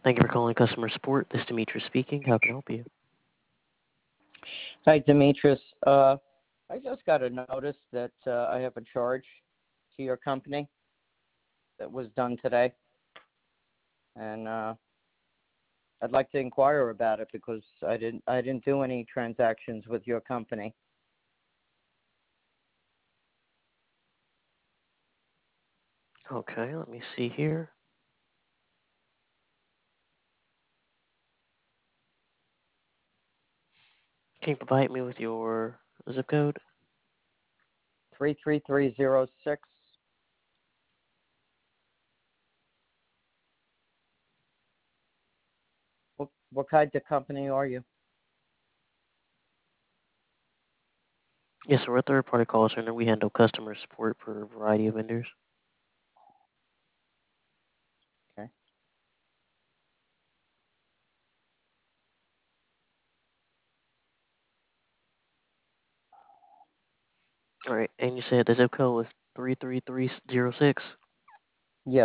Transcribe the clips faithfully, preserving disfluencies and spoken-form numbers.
Thank you for calling customer support. This is Demetrius speaking. How can I help you? Hi, Demetrius. Uh, I just got a notice that uh, I have a charge to your company that was done today, and uh, I'd like to inquire about it because I didn't I didn't do any transactions with your company. Okay, let me see here. Can you provide me with your zip code? Three three three zero six. What what kind of company are you? Yes, so we're a third-party call center. We handle customer support for a variety of vendors. Okay. All right, and you said the zip code was three three three zero six. Yes.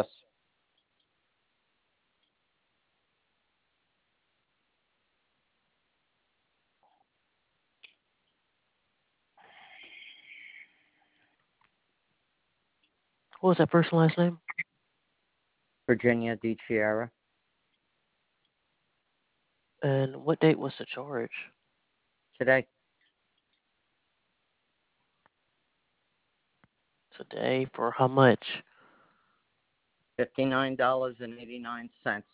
What was that first and last name? Virginia DiChiara. And what date was the charge? Today. Today. For how much? Fifty-nine dollars and eighty-nine cents.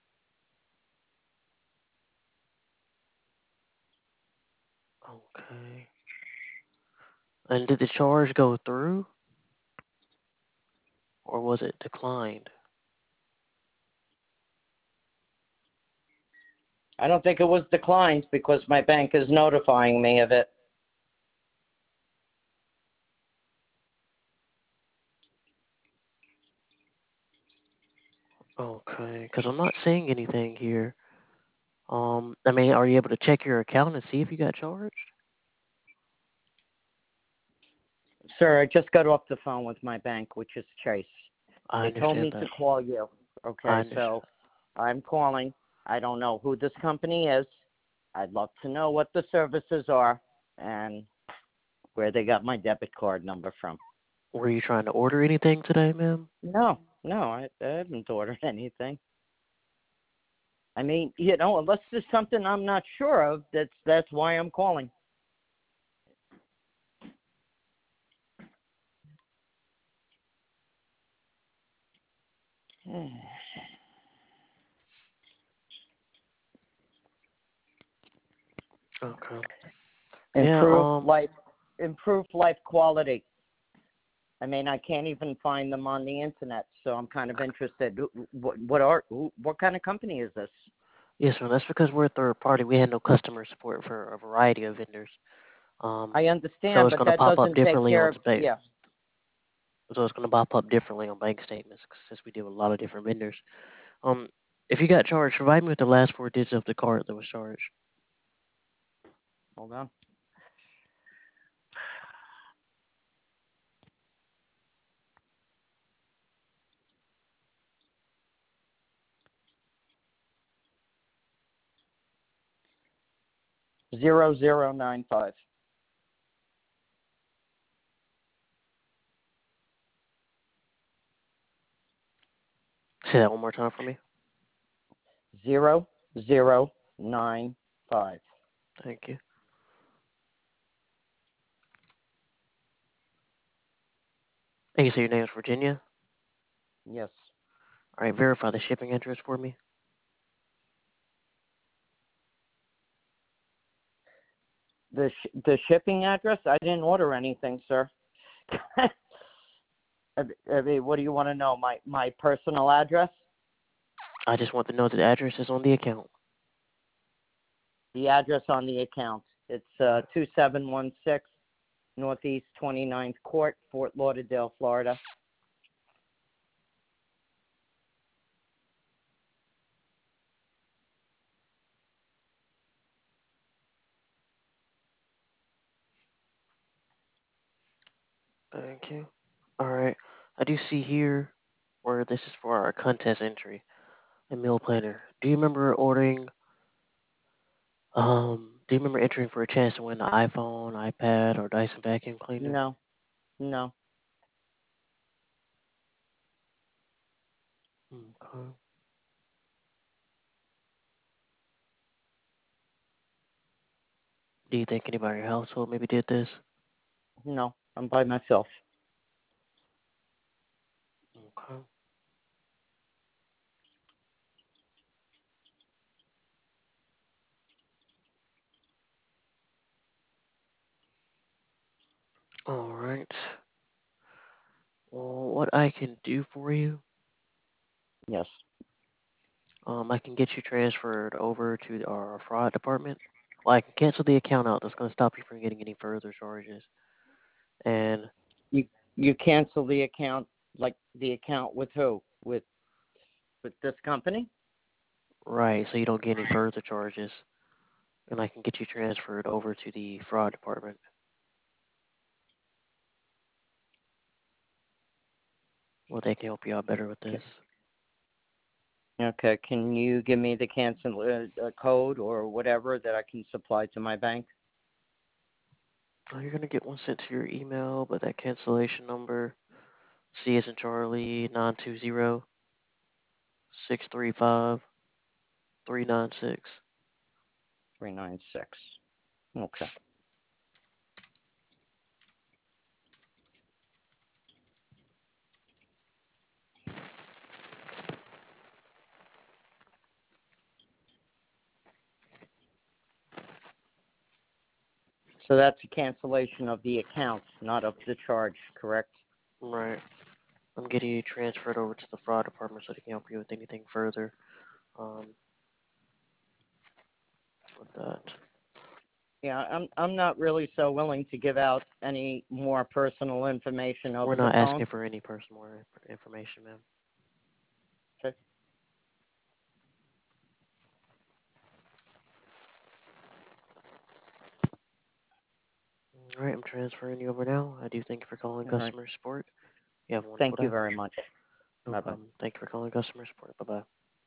Okay. And did the charge go through, or was it declined? I don't think it was declined because my bank is notifying me of it. Okay, because I'm not seeing anything here. Um, I mean, are you able to check your account and see if you got charged? Sir, I just got off the phone with my bank, which is Chase. I They told understand me that. to call you. I Okay, understand. so I'm calling. I don't know who this company is. I'd love to know what the services are and where they got my debit card number from. Were you trying to order anything today, ma'am? No, no, I, I haven't ordered anything. I mean, you know, unless there's something I'm not sure of, that's that's why I'm calling. Okay. Yeah, Improve um, life, improve life quality. I mean, I can't even find them on the internet, so I'm kind of interested. What what are what kind of company is this? yes, ma'am. That's because we're a third party. We handle customer support for a variety of vendors. Um, I so understand, it's but going to that pop up doesn't take differently care on of. spa- Yeah. so it's going to pop up differently on bank statements since we deal with a lot of different vendors. Um, if you got charged, provide me with the last four digits of the card that was charged. Hold on. Zero zero nine five. Say that one more time for me. Zero zero nine five. Thank you. And you say your name is Virginia? Yes. All right, verify the shipping address for me. The sh- the shipping address? I didn't order anything, sir. I I mean, what do you want to know? My my personal address? I just want to know that the address is on the account. The address on the account. It's uh, two seven one six Northeast twenty-ninth Court, Fort Lauderdale, Florida. Thank you. All right. I do see here where this is for our contest entry. and meal planner. Do you remember ordering? Um, do you remember entering for a chance to win the iPhone, iPad, or Dyson vacuum cleaner? No, no, Okay. Do you think anybody in your household maybe did this? no. I'm by myself. Okay. All right. Well, what I can do for you, Yes. um, I can get you transferred over to our fraud department. Well, I can cancel the account out. That's going to stop you from getting any further charges. And You you cancel the account, like the account with who? With with this company? right, so you don't get any further charges. And I can get you transferred over to the fraud department. Well, they can help you out better with this. Okay. Can you give me the cancel uh, uh, code or whatever that I can supply to my bank? Oh, you're gonna get one sent to your email, but that cancellation number, C as in Charlie, nine two zero six three five three nine six. Three nine six. Okay. So that's a cancellation of the account, not of the charge, correct? Right. I'm getting you transferred over to the fraud department so they can help you with anything further. Um, with that. Yeah, I'm I'm not really so willing to give out any more personal information We're over the not phone. asking for any personal inf- information, ma'am. Okay. All right, I'm transferring you over now. I do thank you for calling All right. customer support. You have a wonderful Thank you day. very much. No Bye bye. problem. Thank you for calling customer support. Bye bye.